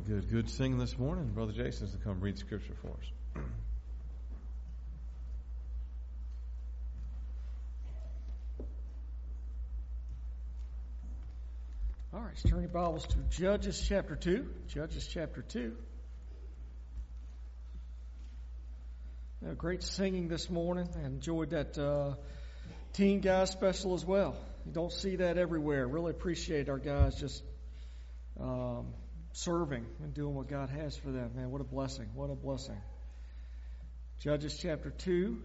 Good singing this morning. Brother Jason is to come read Scripture for us. All right, turn your Bibles to Judges chapter 2. Judges chapter 2. Great singing this morning. I enjoyed that teen guys special as well. You don't see that everywhere. Really appreciate our guys just serving and doing what God has for them. Man, what a blessing. What a blessing. Judges chapter 2.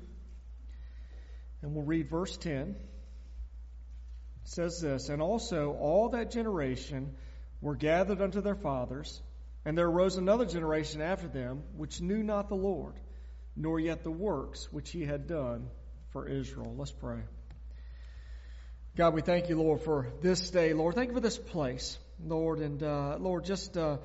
And we'll read verse 10. It says this, "And also all that generation were gathered unto their fathers, and there arose another generation after them, which knew not the Lord, nor yet the works which he had done for Israel." Let's pray. God, we thank you, Lord, for this day. Lord, thank you for this place, Lord, and Lord, just a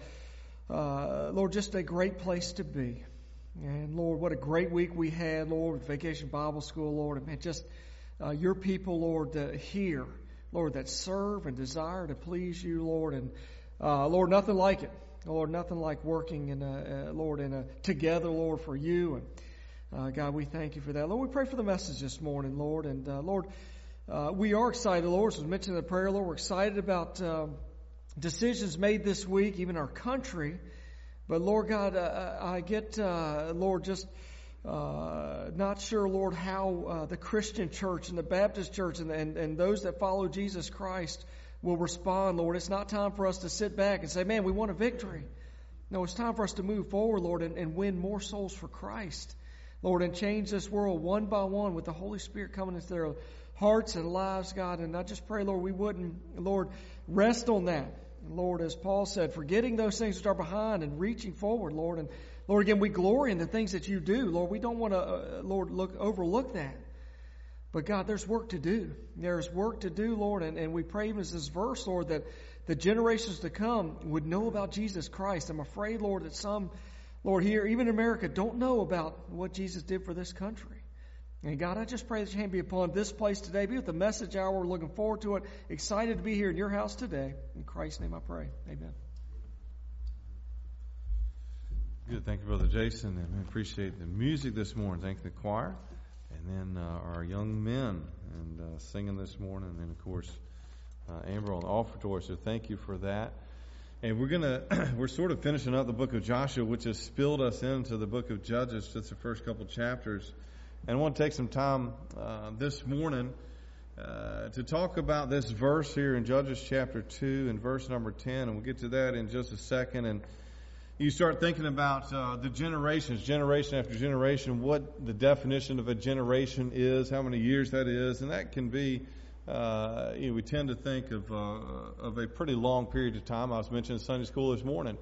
great place to be. And Lord, what a great week we had, Lord, with Vacation Bible School, Lord, and man, just your people, Lord, here, Lord, that serve and desire to please you, Lord, and Lord, nothing like it, Lord, nothing like working together, Lord, for you, and God, we thank you for that, Lord. We pray for the message this morning, Lord, and Lord. We are excited, Lord, as was mentioned in the prayer, Lord. We're excited about decisions made this week, even our country. But, Lord God, I get, Lord, just not sure, Lord, how the Christian church and the Baptist church and those that follow Jesus Christ will respond, Lord. It's not time for us to sit back and say, man, we want a victory. No, it's time for us to move forward, Lord, and win more souls for Christ, Lord, and change this world one by one with the Holy Spirit coming into their hearts and lives, God. And I just pray, Lord, we wouldn't, Lord, rest on that. Lord, as Paul said, forgetting those things which are behind and reaching forward, Lord. And Lord, again, we glory in the things that you do. Lord, we don't want to, Lord, overlook that. But God, there's work to do. There's work to do, Lord. And we pray even as this verse, Lord, that the generations to come would know about Jesus Christ. I'm afraid, Lord, that some, Lord, here, even in America, don't know about what Jesus did for this country. And God, I just pray that your hand be upon this place today. Be with the message hour. We're looking forward to it. Excited to be here in your house today. In Christ's name I pray. Amen. Good. Thank you, Brother Jason. And we appreciate the music this morning. Thank the choir. And then our young men and singing this morning. And then, of course, Amber on the offertory. So thank you for that. And we're sort of finishing up the book of Joshua, which has spilled us into the book of Judges, just the first couple chapters. And I want to take some time this morning to talk about this verse here in Judges chapter 2 and verse number 10. And we'll get to that in just a second. And you start thinking about the generations, generation after generation, what the definition of a generation is, how many years that is. And that can be, we tend to think of a pretty long period of time. I was mentioning Sunday school this morning.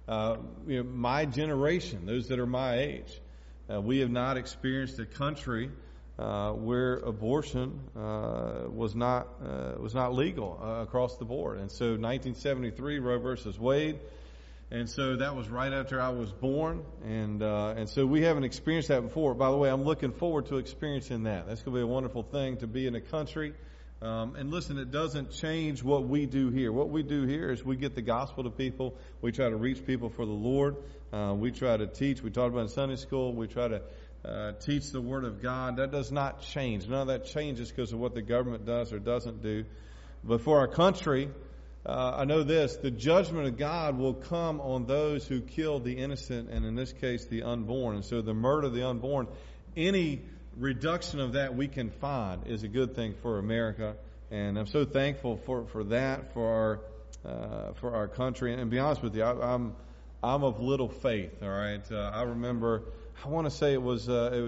My generation, those that are my age. We have not experienced a country where abortion was not legal across the board. And so 1973, Roe versus Wade. And so that was right after I was born. And so we haven't experienced that before. By the way, I'm looking forward to experiencing that. That's going to be a wonderful thing to be in a country. And listen, it doesn't change what we do here. What we do here is we get the gospel to people. We try to reach people for the Lord. We try to teach. We talked about in Sunday school. We try to teach the Word of God. That does not change. None of that changes because of what the government does or doesn't do. But for our country, I know this. The judgment of God will come on those who kill the innocent, and in this case, the unborn. And so the murder of the unborn, any reduction of that we can find is a good thing for America. And I'm so thankful for that, for our country. And to be honest with you, I'm of little faith, all right? I remember, I want to say it was,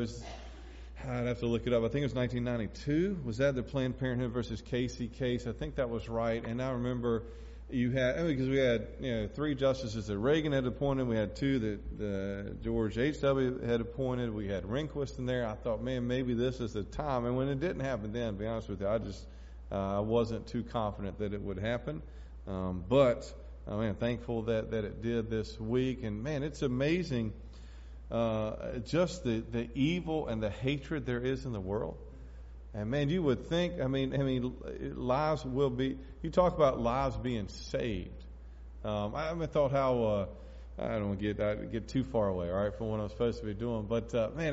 I'd have to look it up. I think it was 1992. Was that the Planned Parenthood versus Casey case? I think that was right. And I remember because we had, 3 justices that Reagan had appointed. We had 2 that George H.W. had appointed. We had Rehnquist in there. I thought, man, maybe this is the time. And when it didn't happen then, to be honest with you, I wasn't too confident that it would happen. But thankful that it did this week. And man, it's amazing just the evil and the hatred there is in the world. And man, you would think, lives will be, you talk about lives being saved. I thought how, I don't want to get too far away, all right, from what I'm supposed to be doing. But man,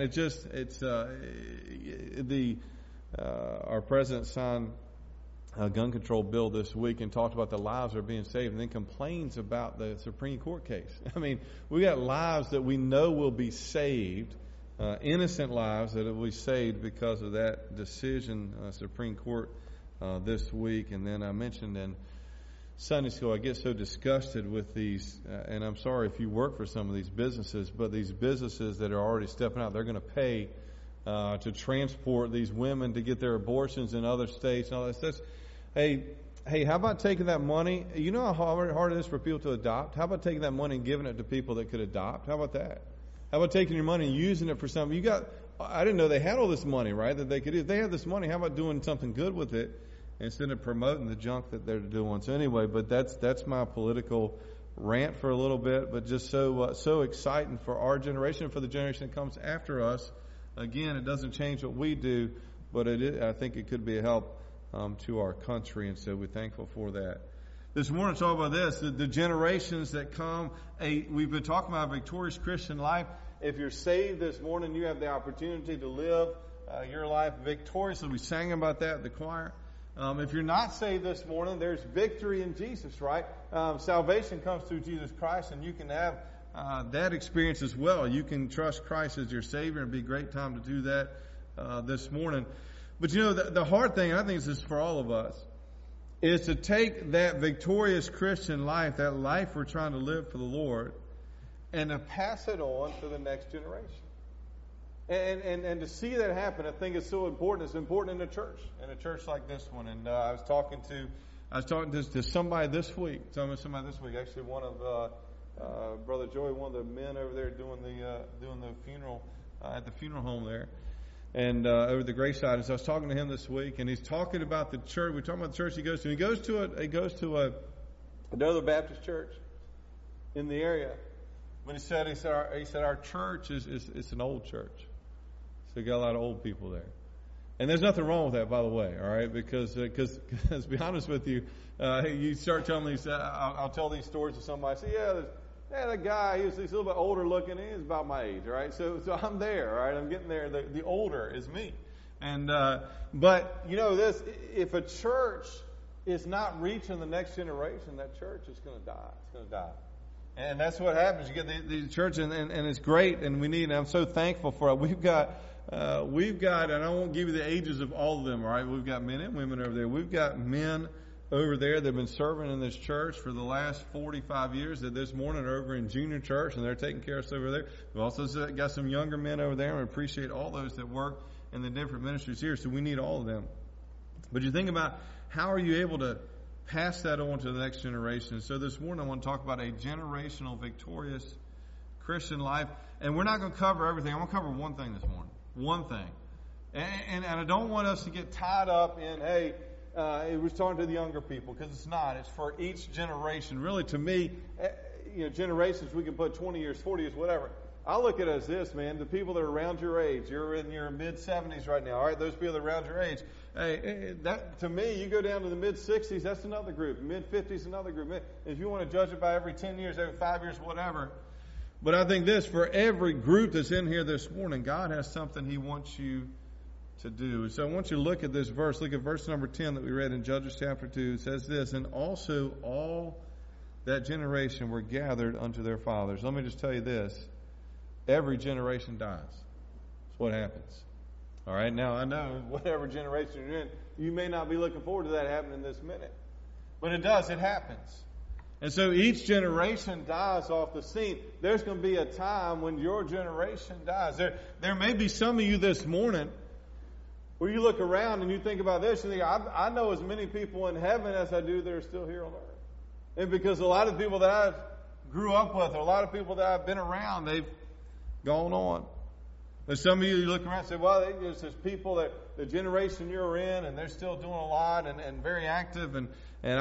our president signed a gun control bill this week and talked about the lives that are being saved, and then complains about the Supreme Court case. I mean, we got lives that we know will be saved, innocent lives that will be saved because of that decision, Supreme Court this week. And then I mentioned in Sunday school, I get so disgusted with these, and I'm sorry if you work for some of these businesses, but these businesses that are already stepping out, they're going to pay to transport these women to get their abortions in other states and all that stuff. Hey, how about taking that money? You know how hard it is for people to adopt? How about taking that money and giving it to people that could adopt? How about that? How about taking your money and using it for something? I didn't know they had all this money, right, that they could use. They have this money. How about doing something good with it instead of promoting the junk that they're doing? So anyway, but that's my political rant for a little bit, but just so exciting for our generation, for the generation that comes after us. Again, it doesn't change what we do, but I think it could be a help to our country, and so we're thankful for that. This morning, talk about this: the generations that come. We've been talking about a victorious Christian life. If you're saved this morning, you have the opportunity to live your life victoriously. We sang about that at the choir. If you're not saved this morning, there's victory in Jesus, right? Salvation comes through Jesus Christ, and you can have that experience as well. You can trust Christ as your Savior, and it'd be a great time to do that this morning. But you know, the hard thing, I think this is for all of us, is to take that victorious Christian life, that life we're trying to live for the Lord, and to pass it on to the next generation. And to see that happen, I think is so important. It's important in a church like this one. And I was talking to somebody this week. Actually, one of Brother Joey, one of the men over there doing the funeral at the funeral home there, and over the graveside. And so I was talking to him this week, and he's talking about the church. We're talking about the church he goes to. He goes to another Baptist church in the area. But he said our church is an old church. So we got a lot of old people there. And there's nothing wrong with that, by the way, all right? Because to be honest with you, you start telling these, I'll tell these stories to somebody. I say, that guy, he's a little bit older looking. He's about my age, all right? So I'm there, all right? I'm getting there. The older is me. And but you know this: if a church is not reaching the next generation, that church is going to die. It's going to die. And that's what happens. You get the church, and it's great, and we need. And I'm so thankful for it. We've got, and I won't give you the ages of all of them. All right, we've got men and women over there. We've got men over there that have been serving in this church for the last 45 years. That this morning are over in junior church, and they're taking care of us over there. We've also got some younger men over there, and we appreciate all those that work in the different ministries here. So we need all of them. But you think about how are you able to pass that on to the next generation. So this morning I want to talk about a generational, victorious Christian life. And we're not going to cover everything. I'm going to cover one thing this morning. One thing. And I don't want us to get tied up in, it was talking to the younger people, because it's not. It's for each generation. Really, to me, generations, we can put 20 years, 40 years, whatever. I look at it as this, man. The people that are around your age, you're in your mid-70s right now, all right? Those people that are around your age, that to me, you go down to the mid-60s, that's another group. Mid-50s, another group. If you want to judge it by every 10 years, every 5 years, whatever. But I think this, for every group that's in here this morning, God has something He wants you to do. So I want you to look at this verse. Look at verse number 10 that we read in Judges chapter 2. It says this: and also all that generation were gathered unto their fathers. Let me just tell you this. Every generation dies. That's what happens. All right? Now, I know whatever generation you're in, you may not be looking forward to that happening this minute. But it does. It happens. And so each generation dies off the scene. There's going to be a time when your generation dies. There may be some of you this morning where you look around and you think about this, and you think, I know as many people in heaven as I do that are still here on earth. And because a lot of people that I grew up with, or a lot of people that I've been around, they've gone on. There's some of you look around and say, well, there's people that the generation you're in, and they're still doing a lot and very active. And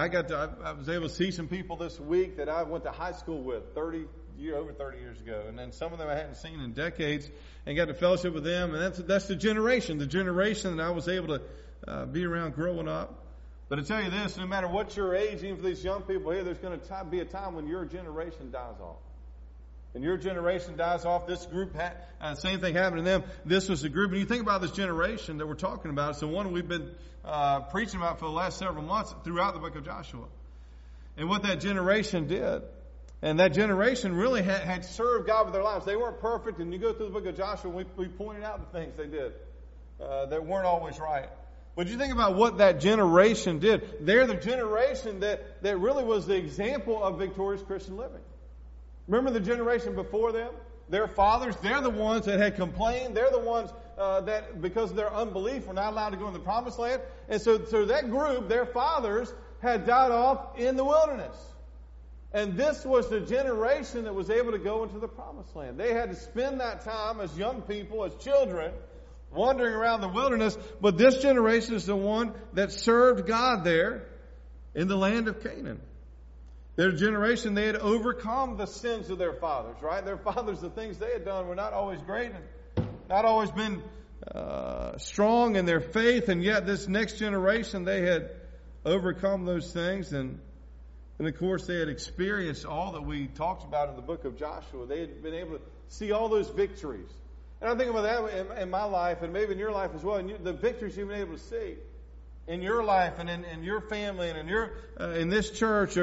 I was able to see some people this week that I went to high school with over 30 years ago. And then some of them I hadn't seen in decades, and got to fellowship with them. And that's the generation that I was able to be around growing up. But I tell you this, no matter what your age, even for these young people here, there's going to be a time when your generation dies off. and your generation dies off, this group, same thing happened to them. This was the group. And you think about this generation that we're talking about. It's the one we've been preaching about for the last several months throughout the book of Joshua. And what that generation did. And that generation really had served God with their lives. They weren't perfect. And you go through the book of Joshua, and we pointed out the things they did that weren't always right. But you think about what that generation did. They're the generation that really was the example of victorious Christian living. Remember the generation before them? Their fathers, they're the ones that had complained. They're the ones that, because of their unbelief, were not allowed to go in the promised land. And so that group, their fathers, had died off in the wilderness. And this was the generation that was able to go into the promised land. They had to spend that time as young people, as children, wandering around the wilderness. But this generation is the one that served God there in the land of Canaan. Their generation, they had overcome the sins of their fathers, right? Their fathers, the things they had done were not always great and not always been strong in their faith. And yet this next generation, they had overcome those things. And of course, they had experienced all that we talked about in the book of Joshua. They had been able to see all those victories. And I think about that in my life and maybe in your life as well. And the victories you've been able to see in your life and in your family and in your in this church,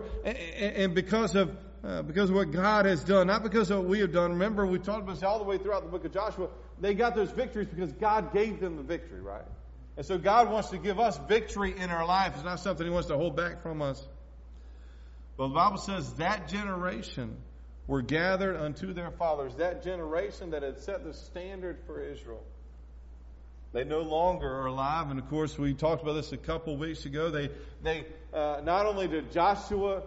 and because of what God has done, not because of what we have done. Remember, we talked about this all the way throughout the book of Joshua. They got those victories because God gave them the victory, right? And so God wants to give us victory in our life. It's not something He wants to hold back from us. But the Bible says that generation were gathered unto their fathers. That generation that had set the standard for Israel. They no longer are alive. And of course, we talked about this a couple weeks ago. They not only did Joshua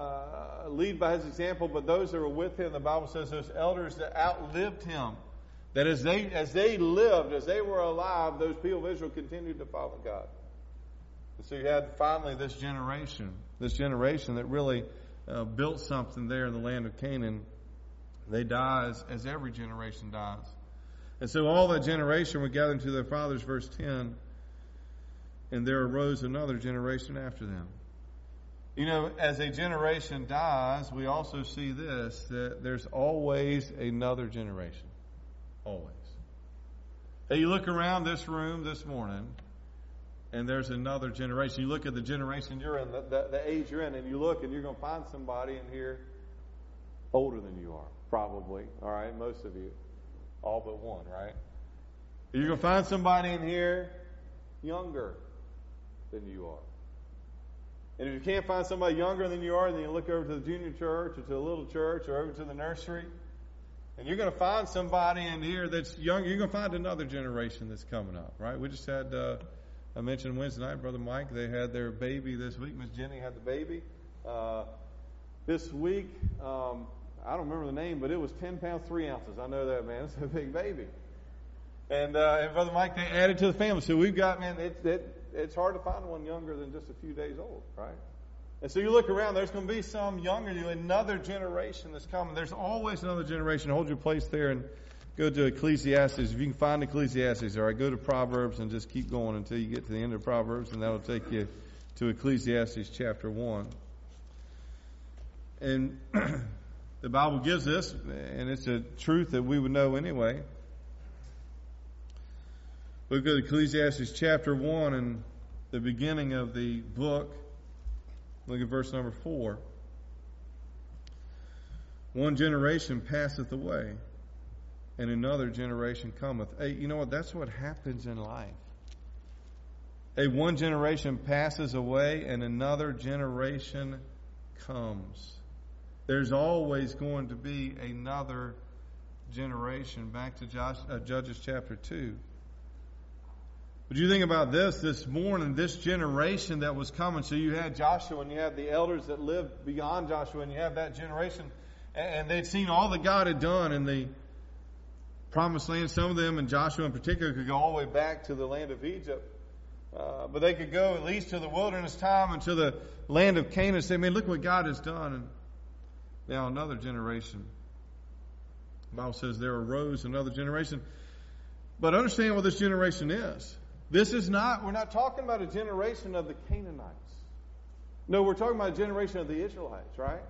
lead by his example, but those that were with him, the Bible says those elders that outlived him. That as they lived, as they were alive, those people of Israel continued to follow God. And so you had finally this generation that really built something there in the land of Canaan. They die as every generation dies. And so all that generation were gathered to their fathers, verse 10, and there arose another generation after them. You know, as a generation dies, we also see this, that there's always another generation. Always. Hey, you look around this room this morning, and there's another generation. You look at the generation you're in, the age you're in, and you look, and you're going to find somebody in here older than you are, probably. All right, most of you. All but one, right? You're going to find somebody in here younger than you are. And if you can't find somebody younger than you are, then you look over to the junior church or to the little church or over to the nursery. And you're going to find somebody in here that's younger. You're going to find another generation that's coming up, right? We just had, I mentioned Wednesday night, Brother Mike, they had their baby this week. Miss Jenny had the baby. This week, I don't remember the name, but it was 10 pounds, 3 ounces. I know that, man. It's a big baby. And Brother Mike, they added to the family. So we've got, man, it's hard to find one younger than just a few days old, right? And so you look around, there's going to be some younger, another generation that's coming. There's always another generation. Hold your place there and go to Ecclesiastes. If you can find Ecclesiastes, all right, go to Proverbs and just keep going until you get to the end of Proverbs, and that'll take you to Ecclesiastes chapter 1. And the Bible gives this, and it's a truth that we would know anyway. Look at Ecclesiastes chapter 1 and the beginning of the book. Look at verse number 4. One generation passeth away, and another generation cometh. Hey, you know what? That's what happens in life. Hey, one generation passes away, and another generation comes. There's always going to be another generation. Back to Judges chapter 2. But you think about this morning, this generation that was coming. So you had Joshua and you had the elders that lived beyond Joshua, and you have that generation. And they'd seen all that God had done in the promised land. Some of them, and Joshua in particular, could go all the way back to the land of Egypt. But they could go at least to the wilderness time and to the land of Canaan and say, man, look what God has done. And now another generation. The Bible says there arose another generation. But understand what this generation is. We're not talking about a generation of the Canaanites. No, we're talking about a generation of the Israelites, right?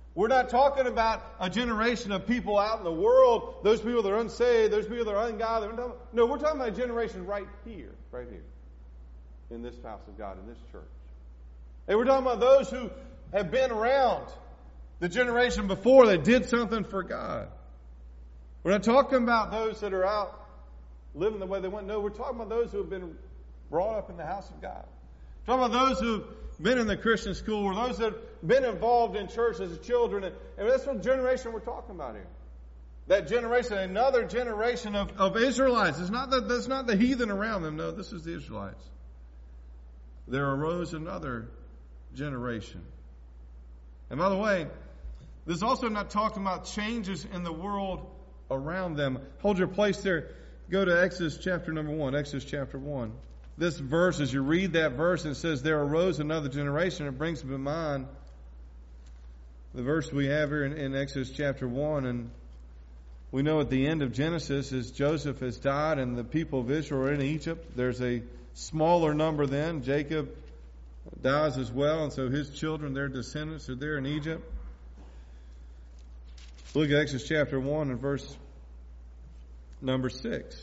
We're not talking about a generation of people out in the world, those people that are unsaved, those people that are ungodly. No, we're talking about a generation right here, in this house of God, in this church. And we're talking about those who have been around the generation before that did something for God. We're not talking about those that are out living the way they want. No, we're talking about those who have been brought up in the house of God. We're talking about those who've been in the Christian school, or those that have been involved in church as children. And that's what generation we're talking about here. That generation, another generation of Israelites. That's not the heathen around them. No, this is the Israelites. There arose another generation. And by the way, this is also not talking about changes in the world around them. Hold your place there. Go to Exodus chapter number 1. Exodus chapter 1. This verse, as you read that verse, and it says, there arose another generation. It brings to mind the verse we have here in Exodus chapter 1. And we know at the end of Genesis, as Joseph has died and the people of Israel are in Egypt, there's a smaller number then. Jacob dies as well, and so his children, their descendants, are there in Egypt. Look at Exodus chapter 1 and verse number 6.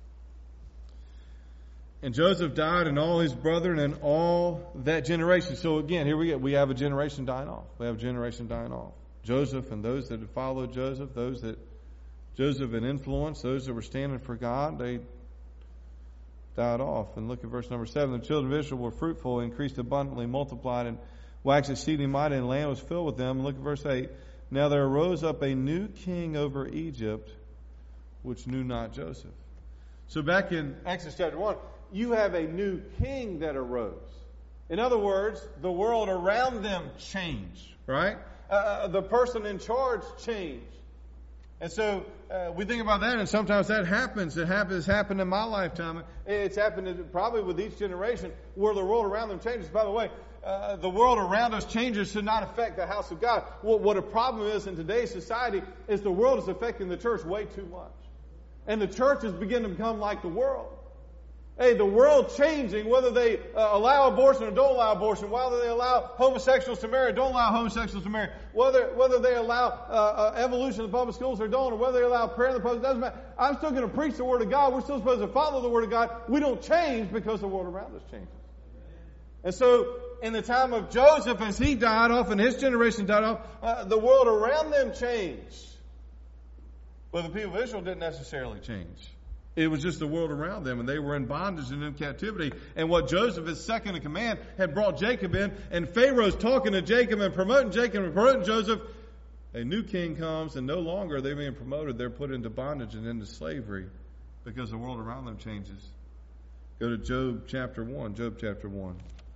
And Joseph died, and all his brethren, and all that generation. So again, here we have a generation dying off. We have a generation dying off. Joseph and those that had followed Joseph, those that Joseph had influenced, those that were standing for God, they died off. And look at verse number 7. The children of Israel were fruitful, increased abundantly, multiplied, and waxed exceeding mighty, and the land was filled with them. And look at verse 8. Now there arose up a new king over Egypt, which knew not Joseph. So back in Exodus chapter 1, you have a new king that arose. In other words, the world around them changed, right? The person in charge changed. And so we think about that, and sometimes that happens. It has happened in my lifetime. It's happened probably with each generation where the world around them changes. By the way, the world around us changes should not affect the house of God. What a problem is in today's society is the world is affecting the church way too much. And the church is beginning to become like the world. Hey, the world changing, whether they allow abortion or don't allow abortion, whether they allow homosexuals to marry or don't allow homosexuals to marry, whether they allow evolution in the public schools or don't, or whether they allow prayer in the public, doesn't matter. I'm still going to preach the Word of God. We're still supposed to follow the Word of God. We don't change because the world around us changes. And so, in the time of Joseph, as he died off and his generation died off, the world around them changed. But the people of Israel didn't necessarily change. It was just the world around them, and they were in bondage and in captivity. And what Joseph, his second in command, had brought Jacob in, and Pharaoh's talking to Jacob and promoting Jacob and promoting Joseph. A new king comes, and no longer are they being promoted. They're put into bondage and into slavery because the world around them changes. Go to Job chapter 1. Job chapter 1.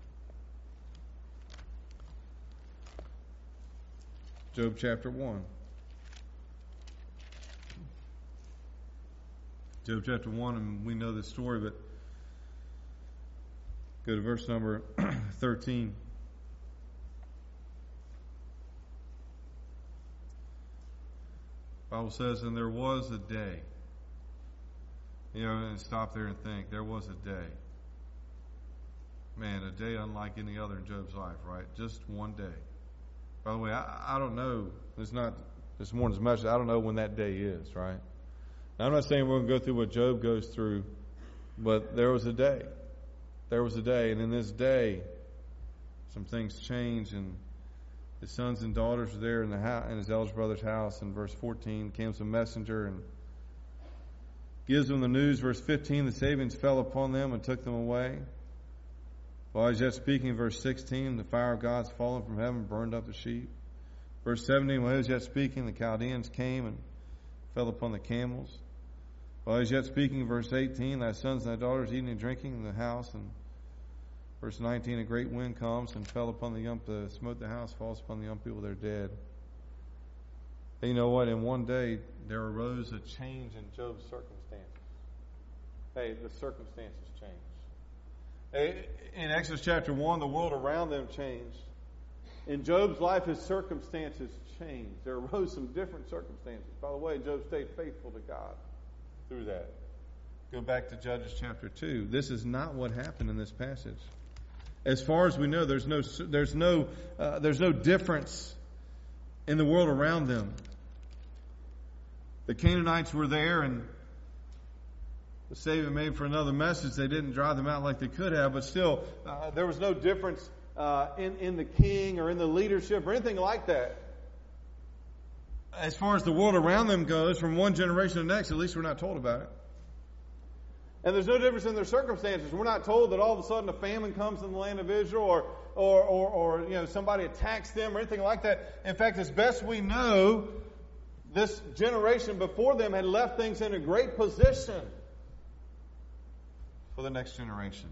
Job chapter 1. Job chapter 1, and we know this story, but go to verse number 13. The Bible says, and there was a day. And stop there and think. There was a day. Man, a day unlike any other in Job's life, right? Just one day. By the way, I don't know. It's not this morning's message. I don't know when that day is, right? Now, I'm not saying we're going to go through what Job goes through, but there was a day. There was a day, and in this day, some things changed, and his sons and daughters were there in the house, in his eldest brother's house. In verse 14, came some messenger and gives them the news. Verse 15, the Sabians fell upon them and took them away. While he's yet speaking, verse 16, the fire of God's fallen from heaven, burned up the sheep. Verse 17, while he was yet speaking, the Chaldeans came and fell upon the camels. While he's yet speaking, verse 18, thy sons and thy daughters eating and drinking in the house. And verse 19, a great wind comes and fell upon the young, smote the house, falls upon the young people, they're dead. And you know what? In one day, there arose a change in Job's circumstances. Hey, the circumstances changed. In Exodus chapter 1, the world around them changed. In Job's life, his circumstances changed. There arose some different circumstances. By the way, Job stayed faithful to God through that. Go back to Judges chapter 2. This is not what happened in this passage. As far as we know, there's no difference in the world around them. The Canaanites were there, and the Savior made for another message. They didn't drive them out like they could have, but still, there was no difference in the king or in the leadership or anything like that. As far as the world around them goes, from one generation to the next, at least we're not told about it. And there's no difference in their circumstances. We're not told that all of a sudden a famine comes in the land of Israel, or somebody attacks them or anything like that. In fact, as best we know, this generation before them had left things in a great position for the next generation.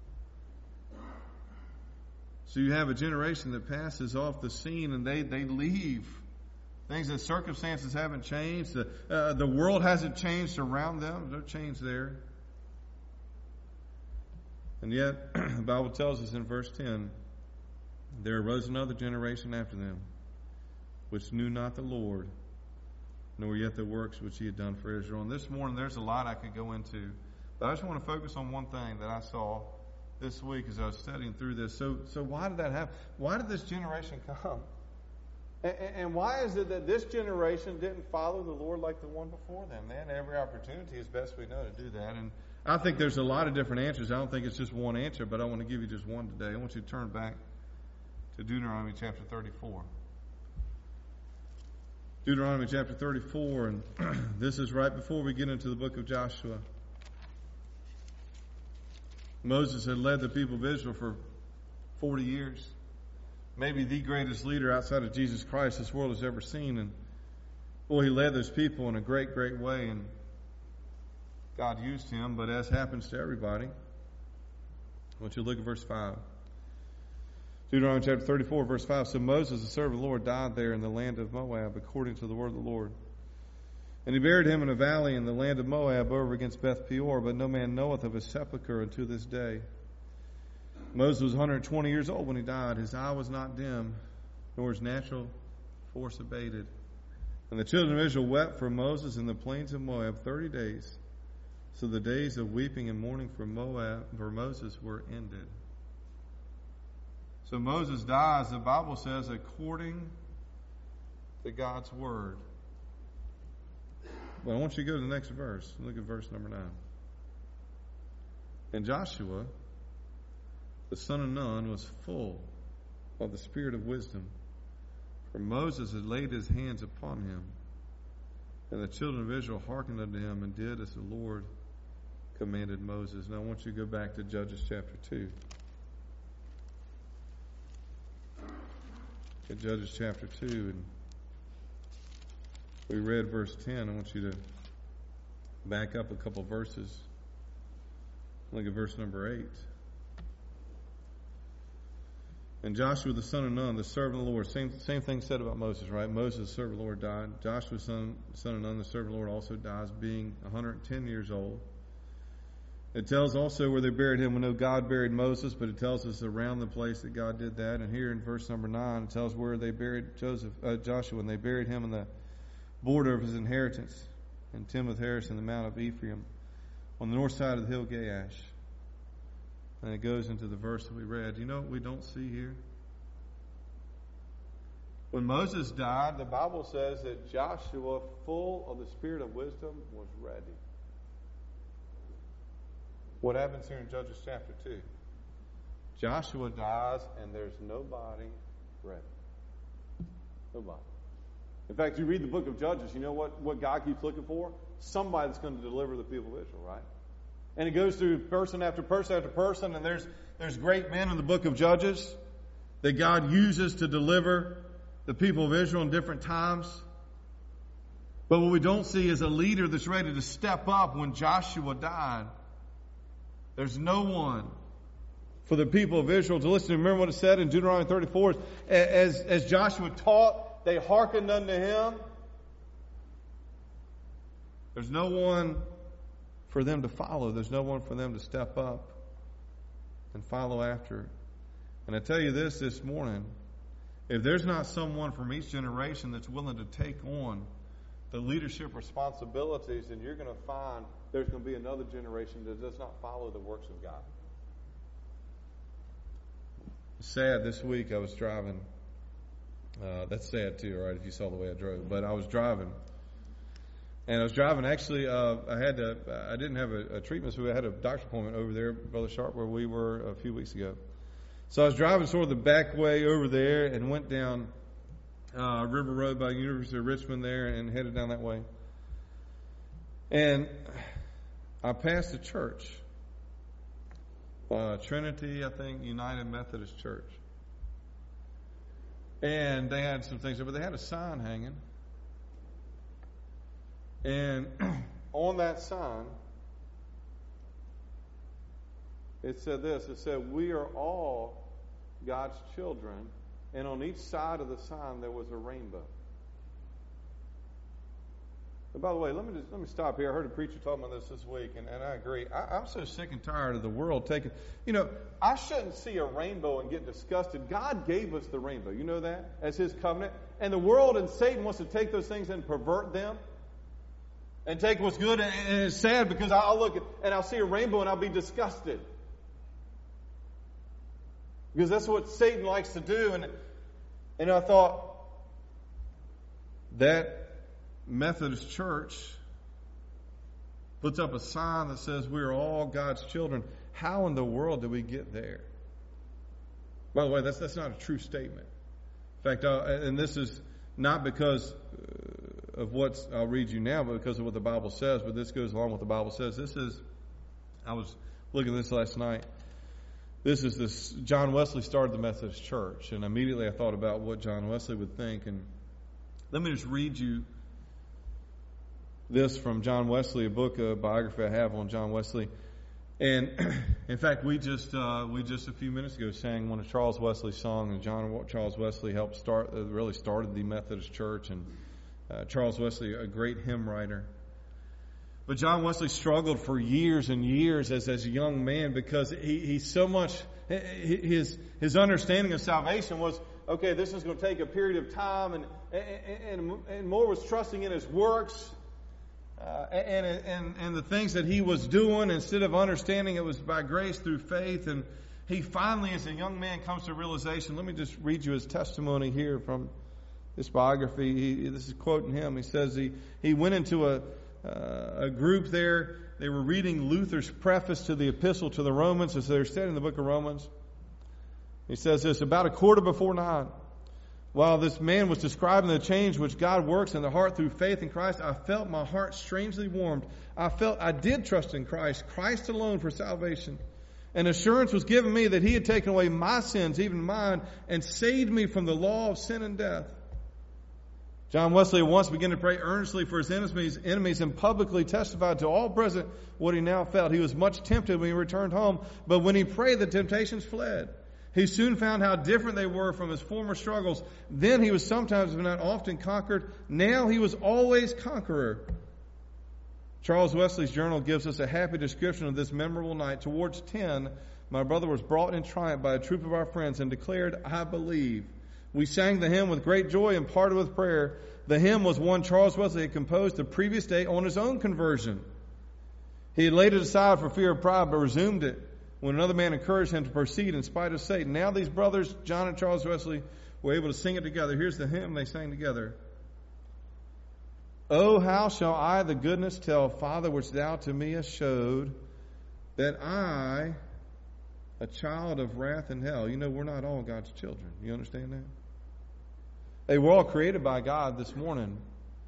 So you have a generation that passes off the scene, and they leave. Things that circumstances haven't changed. The world hasn't changed around them. There's no change there. And yet, the Bible tells us in verse 10, there arose another generation after them, which knew not the Lord, nor yet the works which he had done for Israel. And this morning, there's a lot I could go into, but I just want to focus on one thing that I saw this week as I was studying through this. So why did that happen? Why did this generation come? And why is it that this generation didn't follow the Lord like the one before them? They had every opportunity, as best we know, to do that. And I think there's a lot of different answers. I don't think it's just one answer, but I want to give you just one today. I want you to turn back to Deuteronomy chapter 34. Deuteronomy chapter 34, and this is right before we get into the book of Joshua. Moses had led the people of Israel for 40 years. Maybe the greatest leader outside of Jesus Christ this world has ever seen. And boy, he led those people in a great, great way. And God used him, but as happens to everybody, I want you to look at verse 5. Deuteronomy chapter 34, verse 5. So Moses, the servant of the Lord, died there in the land of Moab, according to the word of the Lord. And he buried him in a valley in the land of Moab over against Beth Peor, but no man knoweth of his sepulchre unto this day. Moses was 120 years old when he died. His eye was not dim, nor his natural force abated. And the children of Israel wept for Moses in the plains of Moab 30 days. So the days of weeping and mourning for Moses were ended. So Moses dies, the Bible says, according to God's word. But I want you to go to the next verse. Look at verse number 9. And Joshua, the son of Nun, was full of the spirit of wisdom, for Moses had laid his hands upon him. And the children of Israel hearkened unto him and did as the Lord commanded Moses. Now I want you to go back to Judges chapter 2. In Judges chapter 2, and we read verse 10. I want you to back up a couple verses. Look at verse number 8. And Joshua the son of Nun, the servant of the Lord, same thing said about Moses, right? Moses, the servant of the Lord, died. Joshua the son of Nun, the servant of the Lord, also dies, being 110 years old. It tells also where they buried him. We know God buried Moses, but it tells us around the place that God did that. And here in verse number 9, it tells where they buried Joshua, and they buried him in the border of his inheritance in Timnath-Heres in the Mount of Ephraim, on the north side of the hill Gaash. And it goes into the verse that we read. You know what we don't see here? When Moses died, the Bible says that Joshua, full of the spirit of wisdom, was ready. What happens here in Judges chapter 2? Joshua dies and there's nobody ready. Nobody. In fact, you read the book of Judges, you know what God keeps looking for? Somebody that's going to deliver the people of Israel, right? And it goes through person after person after person, and there's great men in the book of Judges that God uses to deliver the people of Israel in different times. But what we don't see is a leader that's ready to step up when Joshua died. There's no one for the people of Israel to listen to. Remember what it said in Deuteronomy 34? As Joshua taught, they hearkened unto him. There's no one for them to follow. There's no one for them to step up and follow after. And I tell you this morning, if there's not someone from each generation that's willing to take on the leadership responsibilities, then you're going to find there's going to be another generation that does not follow the works of God. It's sad, this week I was driving That's sad too, right? If you saw the way I drove. But I was driving. And I was driving. Actually, I didn't have a treatment, so I had a doctor's appointment over there, Brother Sharp, where we were a few weeks ago. So I was driving sort of the back way over there and went down River Road by University of Richmond there and headed down that way. And I passed a church, Trinity, I think, United Methodist Church. And they had some things there, but they had a sign hanging. And on that sign, it said this. It said, "We are all God's children." And on each side of the sign, there was a rainbow. And by the way, let me stop here. I heard a preacher talking about this week, and I agree. I'm so sick and tired of the world taking... I shouldn't see a rainbow and get disgusted. God gave us the rainbow. You know that? As His covenant. And the world and Satan wants to take those things and pervert them. And take what's good, and it's sad because I'll look and I'll see a rainbow and I'll be disgusted. Because that's what Satan likes to do. And I thought, that Methodist church puts up a sign that says we are all God's children. How in the world did we get there? By the way, that's not a true statement. In fact, and this is not because of what I'll read you now, but because of what the Bible says. But this goes along with what the Bible says. I was looking at this last night. John Wesley started the Methodist Church, and immediately I thought about what John Wesley would think. And let me just read you this from John Wesley, a book, a biography I have on John Wesley. And in fact, we just a few minutes ago sang one of Charles Wesley's songs, and Charles Wesley helped really started the Methodist Church, and Charles Wesley, a great hymn writer. But John Wesley struggled for years and years as a young man because he so much, his understanding of salvation was, okay, this is going to take a period of time, and more was trusting in his works and the things that he was doing instead of understanding it was by grace through faith. And he finally, as a young man, comes to a realization. Let me just read you his testimony here from this biography. This is quoting him. He says he went into a group there. They were reading Luther's preface to the epistle to the Romans, as they're studying the book of Romans. He says this, about 9:15, while this man was describing the change which God works in the heart through faith in Christ, I felt my heart strangely warmed. I felt I did trust in Christ alone for salvation. An assurance was given me that He had taken away my sins, even mine, and saved me from the law of sin and death. John Wesley once began to pray earnestly for his enemies and publicly testified to all present what he now felt. He was much tempted when he returned home, but when he prayed, the temptations fled. He soon found how different they were from his former struggles. Then he was sometimes, but not often, conquered. Now he was always conqueror. Charles Wesley's journal gives us a happy description of this memorable night. Towards 10, my brother was brought in triumph by a troop of our friends and declared, I believe. We sang the hymn with great joy and parted with prayer. The hymn was one Charles Wesley had composed the previous day on his own conversion. He had laid it aside for fear of pride, but resumed it when another man encouraged him to proceed in spite of Satan. Now these brothers, John and Charles Wesley, were able to sing it together. Here's the hymn they sang together. Oh, how shall I the goodness tell, Father, which thou to me hast showed, that I, a child of wrath and hell. You know, we're not all God's children. You understand that? Hey, we're all created by God this morning.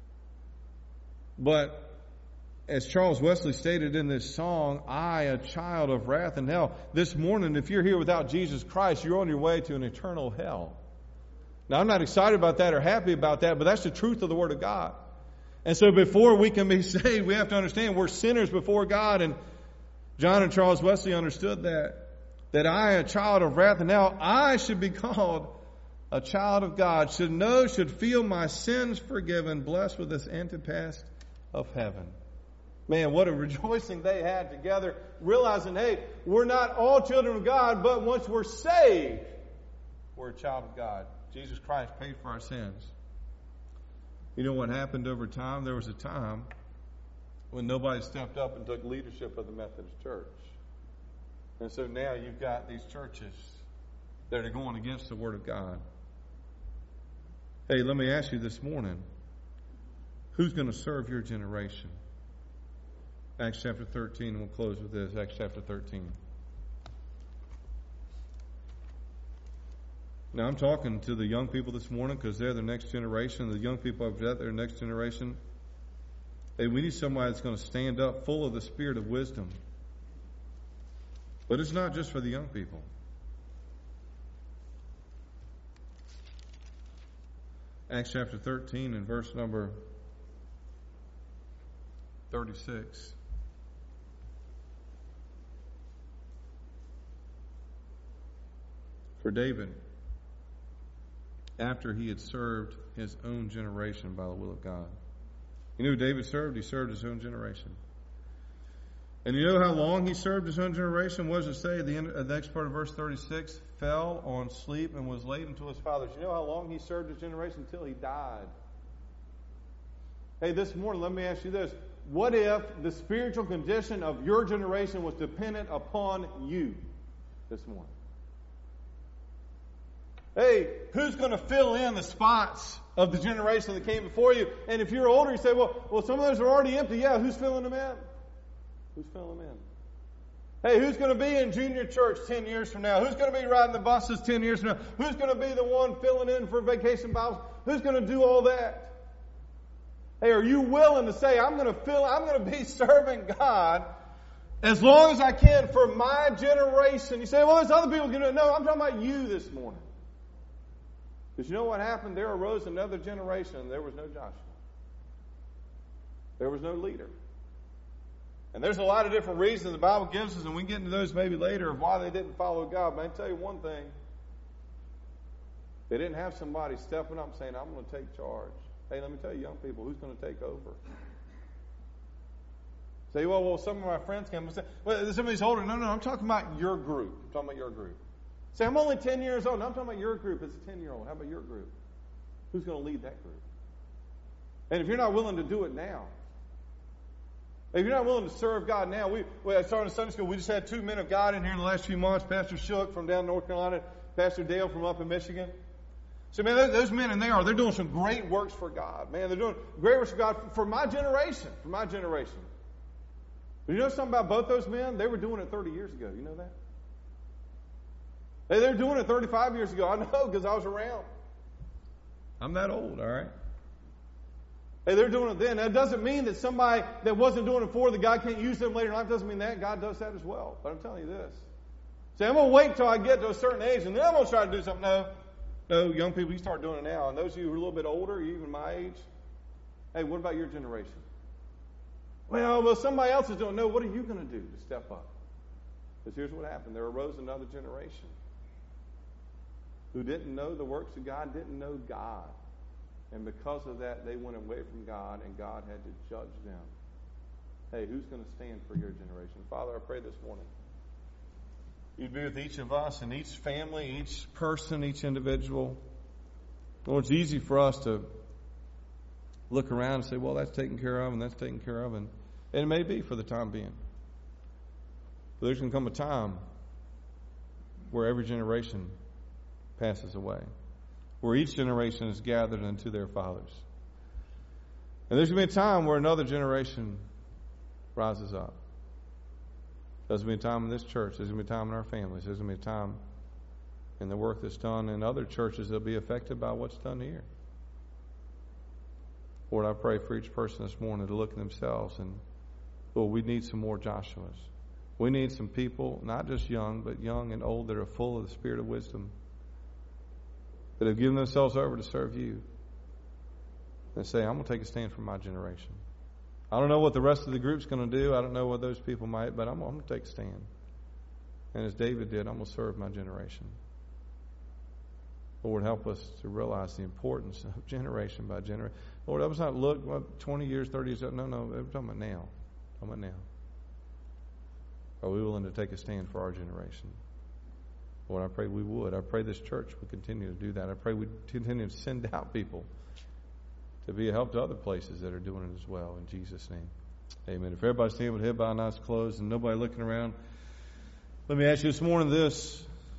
But as Charles Wesley stated in this song, I, a child of wrath and hell. This morning, if you're here without Jesus Christ, you're on your way to an eternal hell. Now, I'm not excited about that or happy about that, but that's the truth of the Word of God. And so before we can be saved, we have to understand we're sinners before God. And John and Charles Wesley understood that I, a child of wrath and hell, I should be called a child of God, should feel my sins forgiven, blessed with this antepast of heaven. Man, what a rejoicing they had together, realizing, hey, we're not all children of God, but once we're saved, we're a child of God. Jesus Christ paid for our sins. You know what happened over time? There was a time when nobody stepped up and took leadership of the Methodist Church. And so now you've got these churches that are going against the Word of God. Hey, let me ask you this morning, who's going to serve your generation? Acts chapter 13, and we'll close with this. Acts chapter 13. Now, I'm talking to the young people this morning because they're the next generation. The young people after that, they're the next generation. Hey, we need somebody that's going to stand up full of the spirit of wisdom. But it's not just for the young people. Acts chapter 13 and verse number 36. For David, after he had served his own generation by the will of God. You know who David served? He served his own generation. And you know how long he served his own generation? What does it say? The next part of verse 36, fell on sleep and was laid until his fathers. You know how long he served his generation? Until he died. Hey, this morning, let me ask you this. What if the spiritual condition of your generation was dependent upon you this morning? Hey, who's going to fill in the spots of the generation that came before you? And if you're older, you say, well, some of those are already empty. Yeah, who's filling them in? Who's filling them in? Hey, who's going to be in junior church 10 years from now? Who's going to be riding the buses 10 years from now? Who's going to be the one filling in for Vacation Bibles? Who's going to do all that? Hey, are you willing to say, I'm going to be serving God as long as I can for my generation? You say, well, there's other people going to do it. No, I'm talking about you this morning. Because you know what happened? There arose another generation, and there was no Joshua. There was no leader. And there's a lot of different reasons the Bible gives us, and we can get into those maybe later, of why they didn't follow God. But I can tell you one thing. They didn't have somebody stepping up and saying, I'm going to take charge. Hey, let me tell you, young people, who's going to take over? Say, well, some of my friends came and say, well, somebody's older. No, I'm talking about your group. I'm talking about your group. Say, I'm only 10 years old. No, I'm talking about your group as a 10-year-old. How about your group? Who's going to lead that group? And if you're not willing to do it now, if you're not willing to serve God now, we started Sunday school. We just had 2 men of God in here in the last few months. Pastor Shook from down in North Carolina, Pastor Dale from up in Michigan. So, man, those men in there, they're doing some great works for God. Man, they're doing great works for God for my generation. For my generation. But you know something about both those men? They were doing it 30 years ago. You know that? Hey, they were doing it 35 years ago. I know because I was around. I'm that old, all right? Hey, they're doing it then. That doesn't mean that somebody that wasn't doing it before, that God can't use them later in life. Doesn't mean that. God does that as well. But I'm telling you this. Say, I'm going to wait till I get to a certain age, and then I'm going to try to do something. No, young people, you start doing it now. And those of you who are a little bit older, even my age, hey, what about your generation? Well, somebody else is doing it. No, what are you going to do to step up? Because here's what happened. There arose another generation who didn't know the works of God, didn't know God. And because of that, they went away from God, and God had to judge them. Hey, who's going to stand for your generation? Father, I pray this morning you'd be with each of us and each family, each person, each individual. Lord, it's easy for us to look around and say, well, that's taken care of and that's taken care of. And it may be for the time being. But there's going to come a time where every generation passes away, where each generation is gathered unto their fathers. And there's going to be a time where another generation rises up. There's going to be a time in this church. There's going to be a time in our families. There's going to be a time in the work that's done in other churches that will be affected by what's done here. Lord, I pray for each person this morning to look at themselves and, Lord, we need some more Joshuas. We need some people, not just young, but young and old, that are full of the spirit of wisdom, that have given themselves over to serve you, and say, I'm going to take a stand for my generation. I don't know what the rest of the group's going to do. I don't know what those people might, but I'm going to take a stand. And as David did, I'm going to serve my generation. Lord, help us to realize the importance of generation by generation. Lord, help us not look 20 years, 30 years. No, we're talking about now. I'm talking about now. Are we willing to take a stand for our generation? Lord, I pray we would. I pray this church would continue to do that. I pray we continue to send out people to be a help to other places that are doing it as well. In Jesus' name, amen. If everybody's standing with head bowed and eyes closed and nobody looking around, let me ask you this morning this.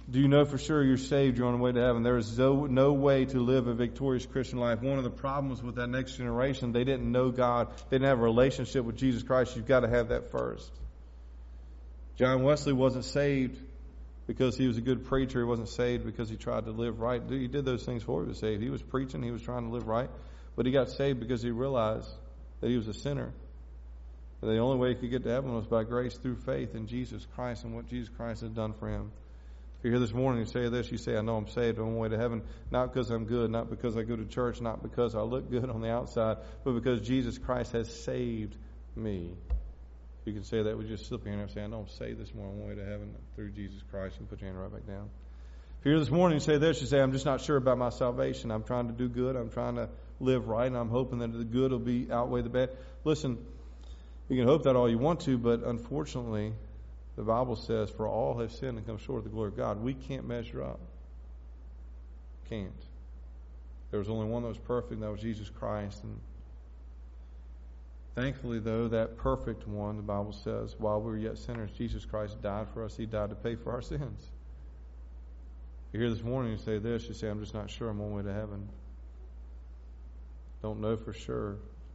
Do you know for sure you're saved, you're on the way to heaven? There is no way to live a victorious Christian life. One of the problems with that next generation, they didn't know God. They didn't have a relationship with Jesus Christ. You've got to have that first. John Wesley wasn't saved because he was a good preacher. He wasn't saved because he tried to live right. He did those things before he was saved. He was preaching. He was trying to live right. But he got saved because he realized that he was a sinner. That the only way he could get to heaven was by grace through faith in Jesus Christ and what Jesus Christ had done for him. If you're here this morning and you say this, you say, I know I'm saved, I'm on my way to heaven, not because I'm good, not because I go to church, not because I look good on the outside, but because Jesus Christ has saved me. You can say that with just slip your hand up and say, I know I'm saved this morning, I'm on my way to heaven through Jesus Christ, and put your hand right back down. If you're here this morning and you say this, you say, I'm just not sure about my salvation. I'm trying to do good, I'm trying to live right, and I'm hoping that the good will outweigh the bad. Listen, you can hope that all you want to, but unfortunately, the Bible says, for all have sinned and come short of the glory of God. We can't measure up. Can't. There was only one that was perfect, and that was Jesus Christ. And thankfully, though, that perfect one, the Bible says, while we were yet sinners, Jesus Christ died for us. He died to pay for our sins. You're here this morning and you say this, you say, I'm just not sure I'm on my way to heaven. Don't know for sure.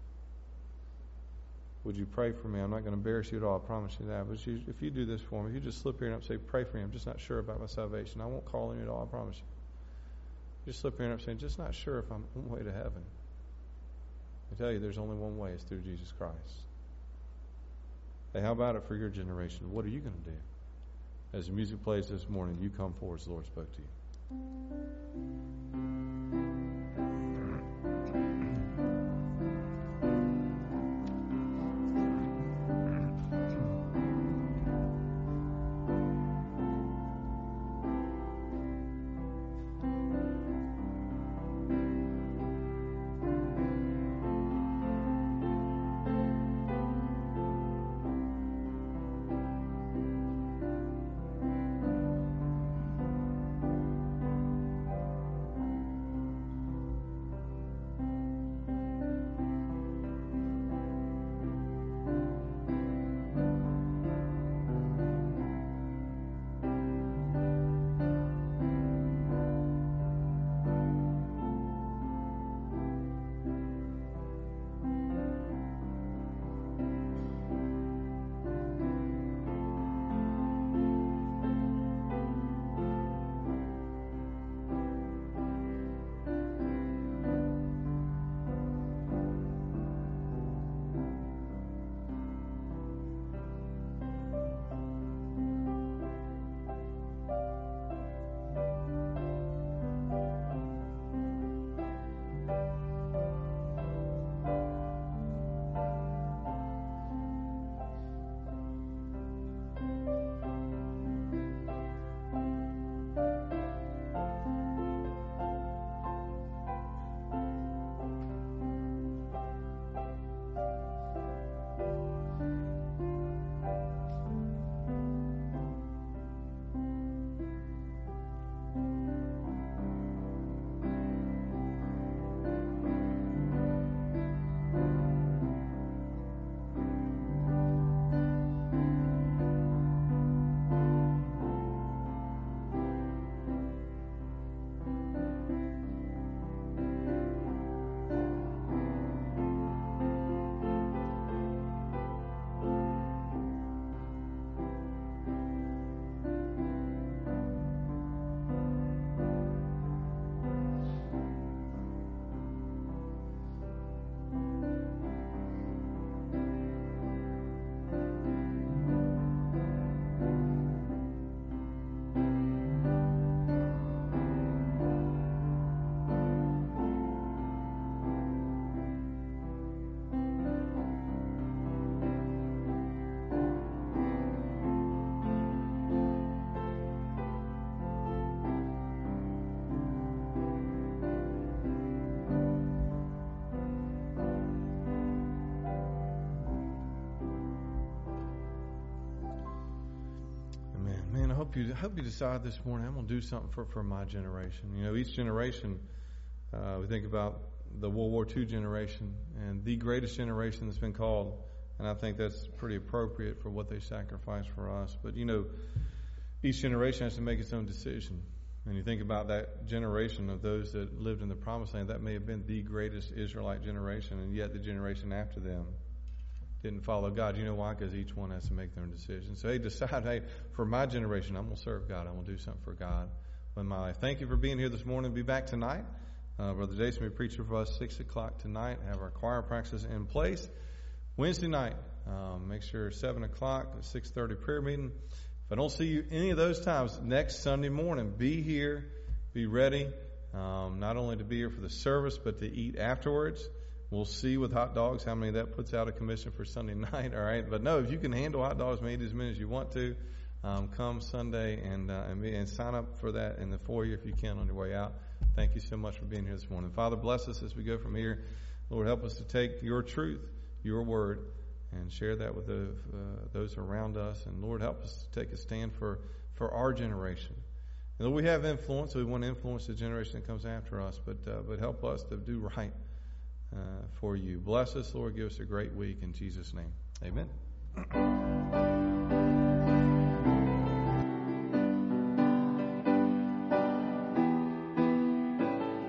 Would you pray for me? I'm not going to embarrass you at all. I promise you that. But if you do this for me, if you just slip here and up and say, pray for me. I'm just not sure about my salvation. I won't call on you at all. I promise you. Just slip here and up and say, just not sure if I'm on my way to heaven. I tell you, there's only one way. It's through Jesus Christ. Hey, how about it for your generation? What are you going to do? As the music plays this morning, you come forward as the Lord spoke to you. I hope you decide this morning, I'm going to do something for my generation. You know, each generation, we think about the World War II generation and the greatest generation that's been called, and I think that's pretty appropriate for what they sacrificed for us. But, you know, each generation has to make its own decision. And you think about that generation of those that lived in the Promised Land, that may have been the greatest Israelite generation, and yet the generation after them didn't follow God. You know why? Because each one has to make their own decision. So decide, hey, for my generation, I'm going to serve God. I'm going to do something for God in my life. Thank you for being here this morning. Be back tonight. Brother Jason will be preaching for us 6 o'clock tonight. Have our choir practice in place. Wednesday night, make sure 7 o'clock, 6:30 prayer meeting. If I don't see you any of those times, next Sunday morning, be here, be ready, not only to be here for the service, but to eat afterwards. We'll see with hot dogs how many that puts out of commission for Sunday night, all right? But no, if you can handle hot dogs, maybe as many as you want to, come Sunday and sign up for that in the foyer if you can on your way out. Thank you so much for being here this morning. Father, bless us as we go from here. Lord, help us to take your truth, your word, and share that with those around us. And Lord, help us to take a stand for our generation. And Lord, we have influence. We want to influence the generation that comes after us, but help us to do right for you. Bless us, Lord. Give us a great week in Jesus' name. Amen.